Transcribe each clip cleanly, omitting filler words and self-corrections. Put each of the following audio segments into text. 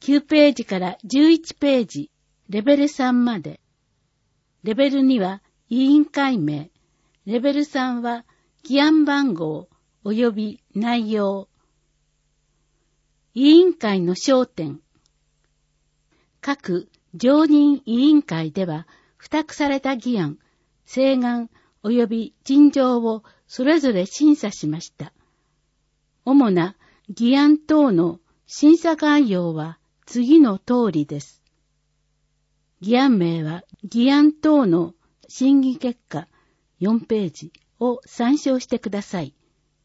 9ページから11ページ、レベル3まで。レベル2は委員会名。レベル3は議案番号及び内容。委員会の焦点。各常任委員会では、付託された議案、請願及び陳情をそれぞれ審査しました。主な議案等の審査概要は次の通りです。議案名は議案等の審議結果4ページを参照してください。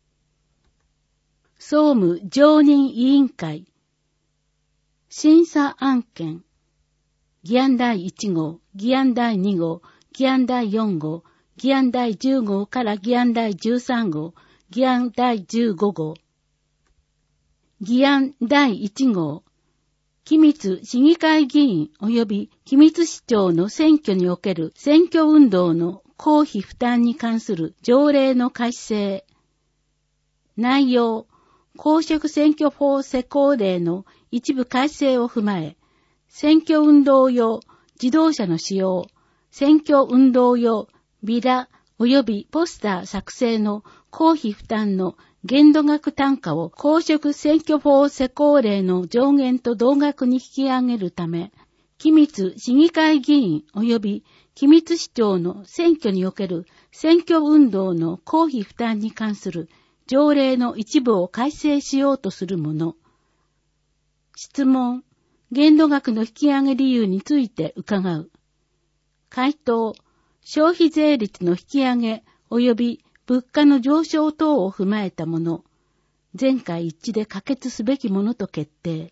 総務常任委員会審査案件議案第1号、議案第2号、議案第4号、議案第10号から議案第13号、議案第15号。議案第1号、君津市議会議員及び君津市長の選挙における選挙運動の公費負担に関する条例の改正。内容、公職選挙法施行令の一部改正を踏まえ、選挙運動用自動車の使用、選挙運動用ビラ及びポスター作成の公費負担の限度額単価を公職選挙法施行令の上限と同額に引き上げるため、君津市議会議員及び君津市長の選挙における選挙運動の公費負担に関する条例の一部を改正しようとするもの。質問、限度額の引き上げ理由について伺う。回答、消費税率の引き上げ及び物価の上昇等を踏まえたもの。全会一致で可決すべきものと決定。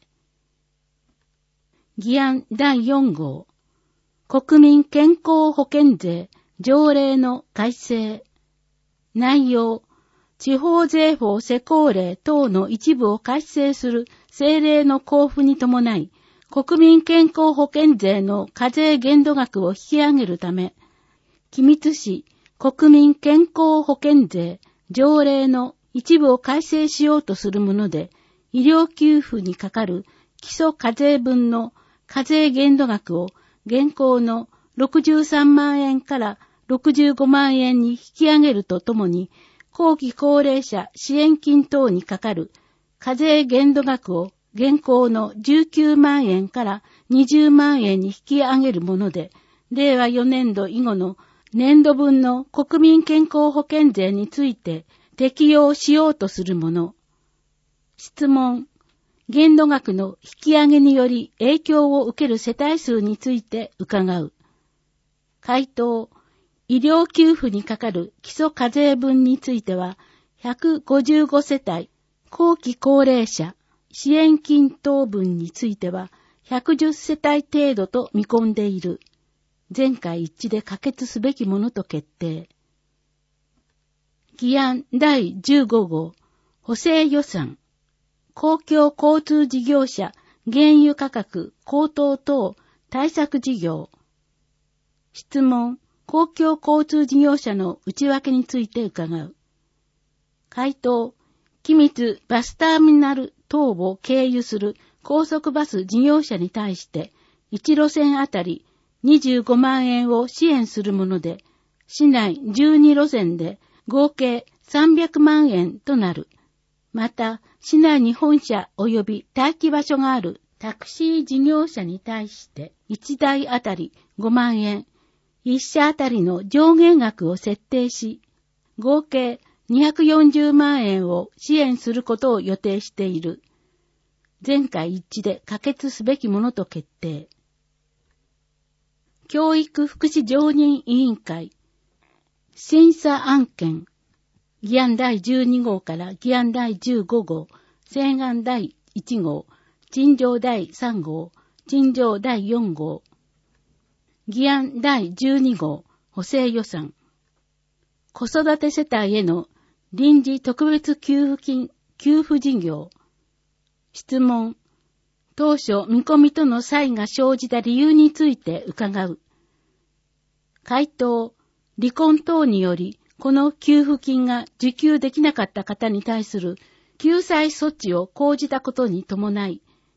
議案第4号。国民健康保険税条例の改正。内容。地方税法施行令等の一部を改正する政令の交付に伴い、国民健康保険税の課税限度額を引き上げるため、君津市国民健康保険税条例の一部を改正しようとするもので、医療給付にかかる基礎課税分の課税限度額を現行の63万円から65万円に引き上げるとともに、後期高齢者支援金等にかかる課税限度額を現行の19万円から20万円に引き上げるもので、令和4年度以後の年度分の国民健康保険税について適用しようとするもの。質問、限度額の引き上げにより影響を受ける世帯数について伺う。回答、医療給付にかかる基礎課税分については、155世帯、後期高齢者、支援金等分については、110世帯程度と見込んでいる。全会一致で可決すべきものと決定。議案第15号、補正予算、公共交通事業者原油価格高騰等対策事業。質問、公共交通事業者の内訳について伺う。回答、君津バスターミナル等を経由する高速バス事業者に対して、1路線あたり25万円を支援するもので、市内12路線で合計300万円となる。また、市内に本社及び待機場所があるタクシー事業者に対して1台あたり5万円、1社あたりの上限額を設定し、合計240万円を支援することを予定している。全会一致で可決すべきものと決定。教育福祉常任委員会審査案件議案第12号から議案第15号、請願第1号、陳情第3号、陳情第4号。議案第12号、補正予算。子育て世帯への臨時特別給付金給付事業。質問。当初見込みとの差異が生じた理由について伺う。回答。離婚等により、この給付金が受給できなかった方に対する救済措置を講じたことに伴い、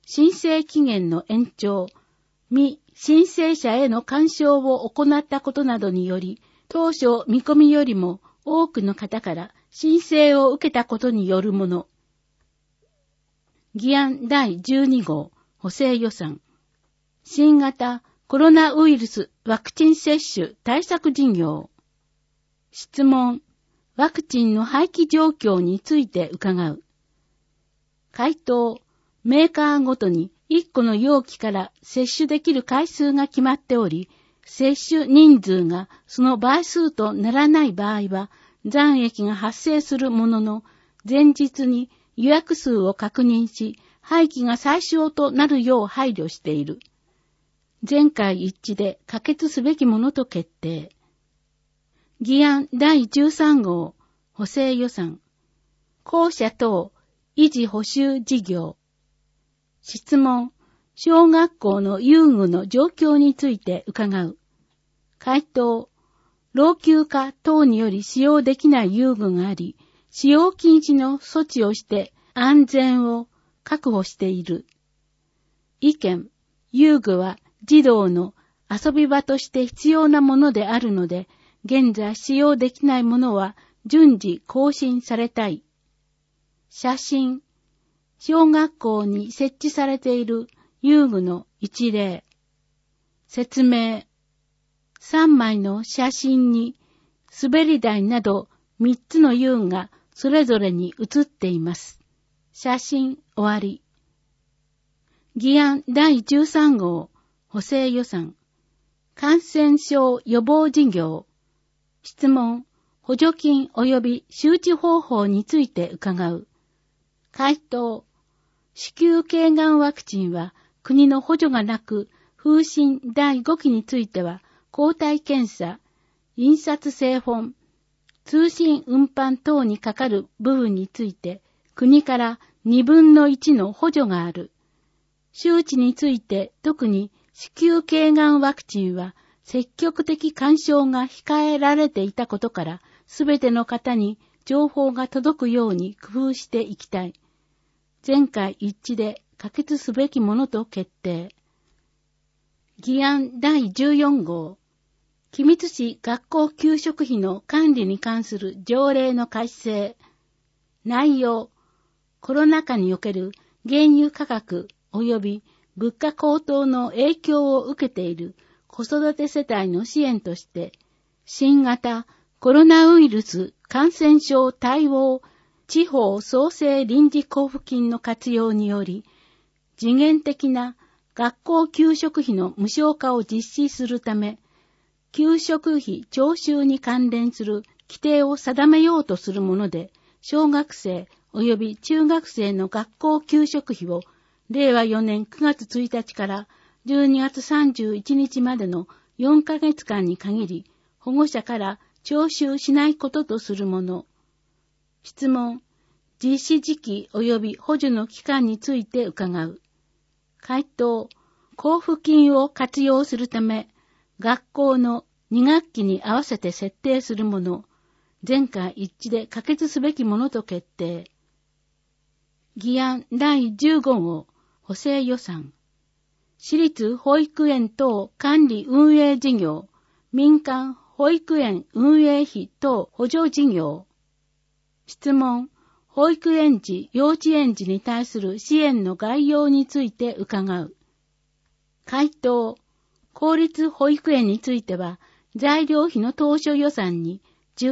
申請期限の延長、未申請者への干渉を行ったことなどにより、当初見込みよりも多くの方から申請を受けたことによるもの。議案第12号補正予算。新型コロナウイルスワクチン接種対策事業。質問。ワクチンの廃棄状況について伺う。回答。メーカーごとに1個の容器から接種できる回数が決まっており、接種人数がその倍数とならない場合は、残液が発生するものの、前日に予約数を確認し、廃棄が最小となるよう配慮している。全会一致で可決すべきものと決定。議案第13号補正予算。校舎等維持補修事業。質問。小学校の遊具の状況について伺う。回答。老朽化等により使用できない遊具があり、使用禁止の措置をして安全を確保している。意見。遊具は児童の遊び場として必要なものであるので、現在使用できないものは順次更新されたい。写真。小学校に設置されている遊具の一例。説明。3枚の写真に滑り台など3つの遊具がそれぞれに写っています。写真終わり。議案第13号補正予算。感染症予防事業。質問。補助金及び周知方法について伺う。回答。子宮頸がんワクチンは国の補助がなく、風疹第5期については抗体検査、印刷製本、通信運搬等にかかる部分について国から2分の1の補助がある。周知について特に子宮頸がんワクチンは積極的干渉が控えられていたことから、すべての方に情報が届くように工夫していきたい。全会一致で可決すべきものと決定。議案第14号。君津市学校給食費の管理に関する条例の改正。内容。コロナ禍における原油価格及び物価高騰の影響を受けている子育て世帯の支援として、新型コロナウイルス感染症対応地方創生臨時交付金の活用により、時限的な学校給食費の無償化を実施するため、給食費徴収に関連する規定を定めようとするもので、小学生及び中学生の学校給食費を令和4年9月1日から12月31日までの4ヶ月間に限り、保護者から徴収しないこととするもの。質問。実施時期及び補助の期間について伺う。回答。交付金を活用するため、学校の2学期に合わせて設定するもの。全会一致で可決すべきものと決定。議案第15号補正予算。私立保育園等管理運営事業、民間保育園運営費等補助事業。質問。保育園児、幼稚園児に対する支援の概要について伺う。回答。公立保育園については、材料費の当初予算に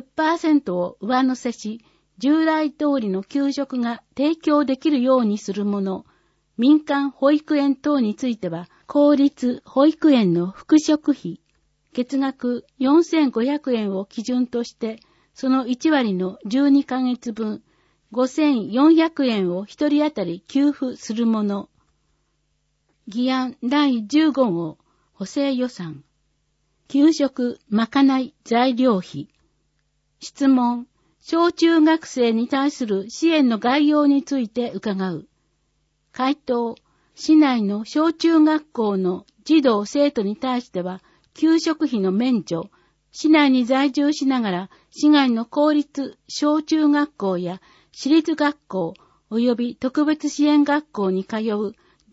10% を上乗せし、従来通りの給食が提供できるようにするもの。民間保育園等については、公立保育園の副食費、月額4500円を基準として、その1割の12ヶ月分、5400円を1人当たり給付するもの。議案第15号補正予算。給食まかない材料費。質問。小中学生に対する支援の概要について伺う。回答。市内の小中学校の児童生徒に対しては、給食費の免除、市内に在住しながら市外の公立小中学校や私立学校及び特別支援学校に通う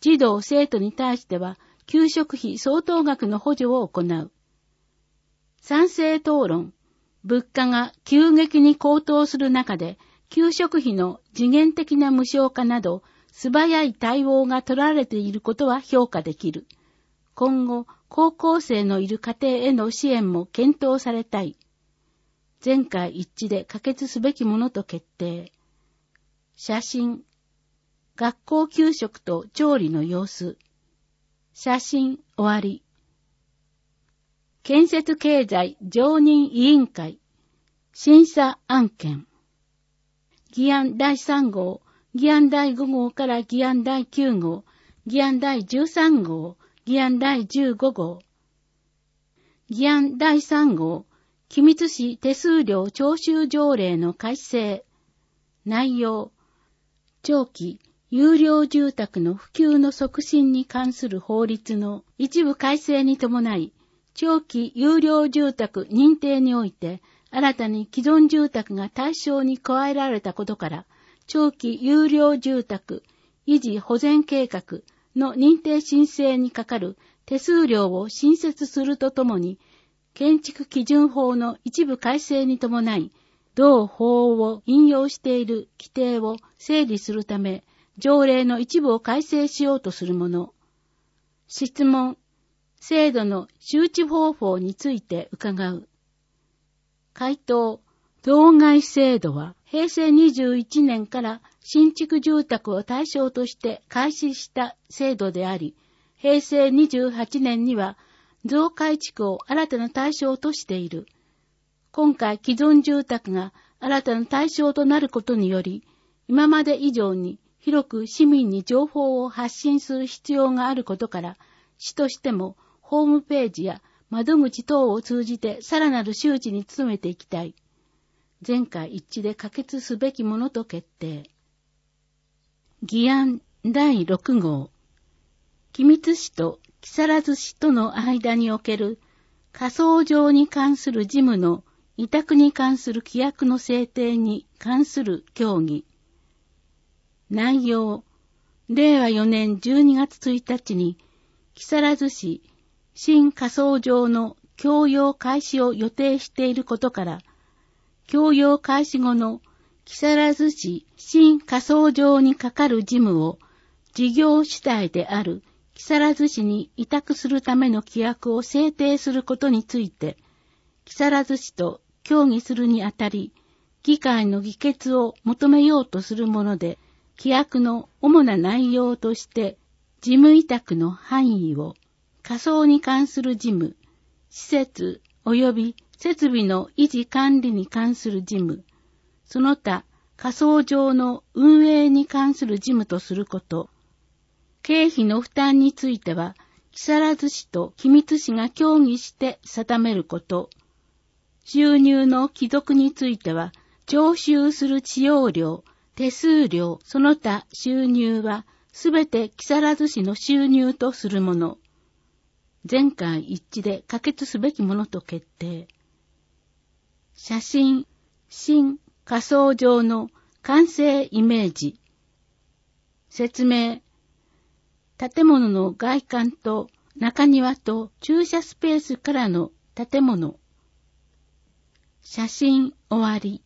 児童生徒に対しては給食費相当額の補助を行う。賛成討論。物価が急激に高騰する中で、給食費の時限的な無償化など、素早い対応が取られていることは評価できる。今後、高校生のいる家庭への支援も検討されたい。全会一致で可決すべきものと決定。写真。学校給食と調理の様子。写真終わり。建設経済常任委員会。審査案件。議案第3号、議案第5号から議案第9号、議案第13号、議案第15号。議案第3号、君津市手数料徴収条例の改正。内容。長期、有料住宅の普及の促進に関する法律の一部改正に伴い、長期有料住宅認定において、新たに既存住宅が対象に加えられたことから、長期有料住宅維持保全計画の認定申請にかかる手数料を新設するとともに、建築基準法の一部改正に伴い、同法を引用している規定を整理するため、条例の一部を改正しようとするもの。質問。制度の周知方法について伺う。回答。増外制度は平成21年から新築住宅を対象として開始した制度であり、平成28年には増改築を新たな対象としている。今回既存住宅が新たな対象となることにより、今まで以上に広く市民に情報を発信する必要があることから、市としてもホームページや窓口等を通じてさらなる周知に努めていきたい。全会一致で可決すべきものと決定。議案第6号。君津市と木更津市との間における仮想上に関する事務の委託に関する規約の制定に関する協議。内容。令和4年12月1日に木更津市新仮想上の供用開始を予定していることから、供用開始後の木更津市新仮想上にかかる事務を事業主体である木更津市に委託するための規約を制定することについて、木更津市と協議するにあたり、議会の議決を求めようとするもので、規約の主な内容として、事務委託の範囲を、仮想に関する事務、施設及び設備の維持管理に関する事務、その他仮想上の運営に関する事務とすること、経費の負担については、木更津市と君津市が協議して定めること、収入の帰属については、徴収する使用料、手数料、その他収入は、すべて木更津市の収入とするもの。全会一致で可決すべきものと決定。写真、新仮想上の完成イメージ。説明。建物の外観と中庭と駐車スペースからの建物。写真終わり。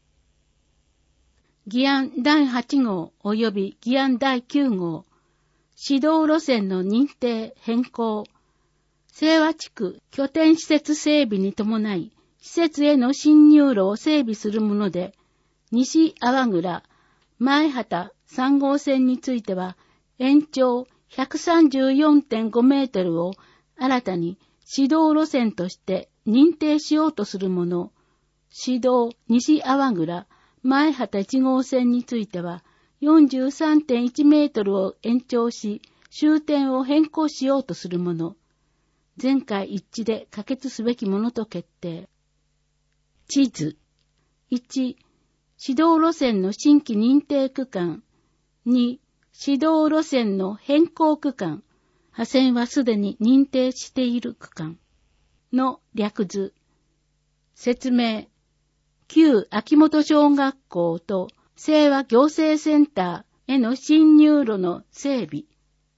議案第8号及び議案第9号。指導路線の認定変更。清和地区拠点施設整備に伴い、施設への進入路を整備するもので、西阿波倉、前畑3号線については、延長134.5 メートルを新たに指導路線として認定しようとするもの、指導西阿波倉、前畑1号線については、43.1 メートルを延長し、終点を変更しようとするもの、全会一致で可決すべきものと決定。地図。1、指導路線の新規認定区間。2、指導路線の変更区間。破線はすでに認定している区間。の略図。説明。旧秋元小学校と清和行政センターへの進入路の整備。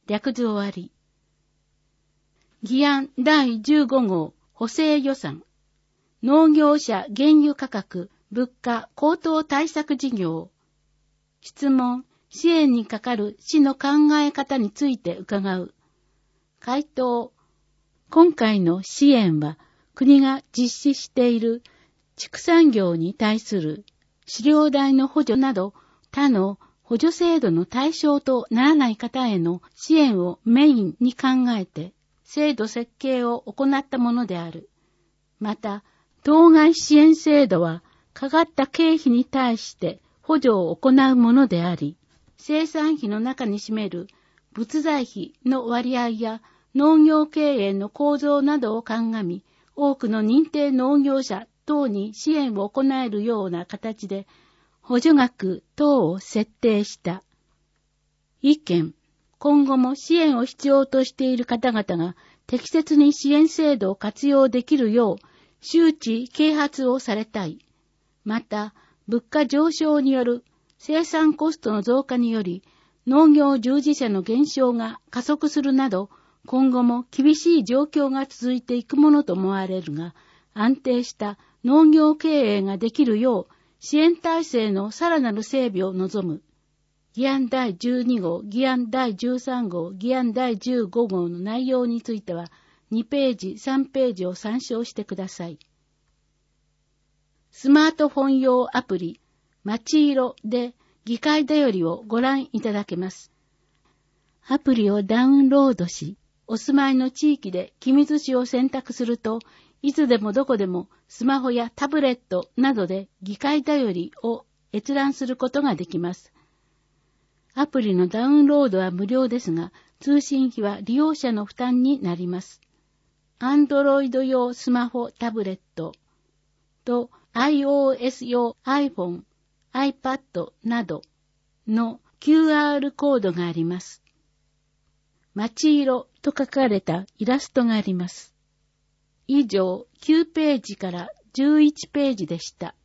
略図終わり。議案第15号補正予算。農業者原油価格物価高騰対策事業。質問、支援にかかる市の考え方について伺う。回答、今回の支援は国が実施している畜産業に対する飼料代の補助など他の補助制度の対象とならない方への支援をメインに考えて制度設計を行ったものである。また、当該支援制度はかかった経費に対して補助を行うものであり、生産費の中に占める物材費の割合や農業経営の構造などを鑑み、多くの認定農業者等に支援を行えるような形で補助額等を設定した。意見、今後も支援を必要としている方々が適切に支援制度を活用できるよう周知啓発をされたい。また、物価上昇による生産コストの増加により農業従事者の減少が加速するなど、今後も厳しい状況が続いていくものと思われるが、安定した農業経営ができるよう支援体制のさらなる整備を望む。議案第12号、議案第13号、議案第15号の内容については、2ページ、3ページを参照してください。スマートフォン用アプリ、まちいろで議会だよりをご覧いただけます。アプリをダウンロードし、お住まいの地域で君津市を選択すると、いつでもどこでもスマホやタブレットなどで議会だよりを閲覧することができます。アプリのダウンロードは無料ですが、通信費は利用者の負担になります。Android 用スマホタブレットと iOS 用 iPhone、iPad などの QR コードがあります。まちいろと書かれたイラストがあります。以上9ページから11ページでした。